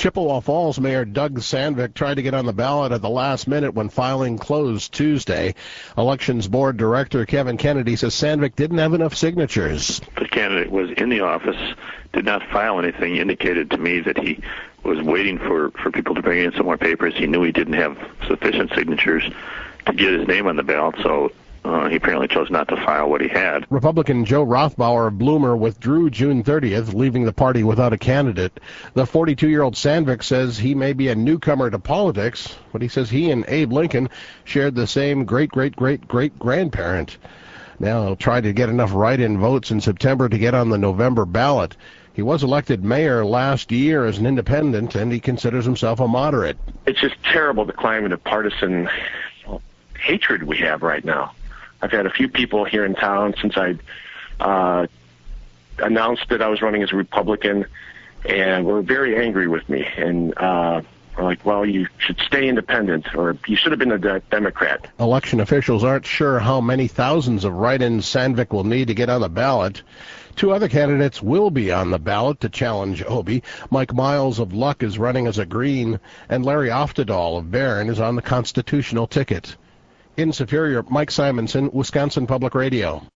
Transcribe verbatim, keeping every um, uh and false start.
Chippewa Falls Mayor Doug Sandvik tried to get on the ballot at the last minute when filing closed Tuesday. Elections Board Director Kevin Kennedy says Sandvik didn't have enough signatures. The candidate was in the office, did not file anything, indicated to me that he was waiting for, for people to bring in some more papers. He knew he didn't have sufficient signatures to get his name on the ballot, so Uh, he apparently chose not to file what he had. Republican Joe Rothbauer of Bloomer withdrew June thirtieth, leaving the party without a candidate. The forty-two-year-old Sandvik says he may be a newcomer to politics, but he says he and Abe Lincoln shared the same great-great-great-great-grandparent. Now he'll try to get enough write-in votes in September to get on the November ballot. He was elected mayor last year as an independent, and he considers himself a moderate. It's just terrible, the climate of partisan hatred we have right now. I've had a few people here in town since I uh, announced that I was running as a Republican, and were very angry with me. And uh, were like, well, you should stay independent, or you should have been a de- Democrat. Election officials aren't sure how many thousands of write-ins Sandvik will need to get on the ballot. Two other candidates will be on the ballot to challenge Obie. Mike Miles of Luck is running as a Green, and Larry Oftedal of Barron is on the constitutional ticket. In Superior, Mike Simonson, Wisconsin Public Radio.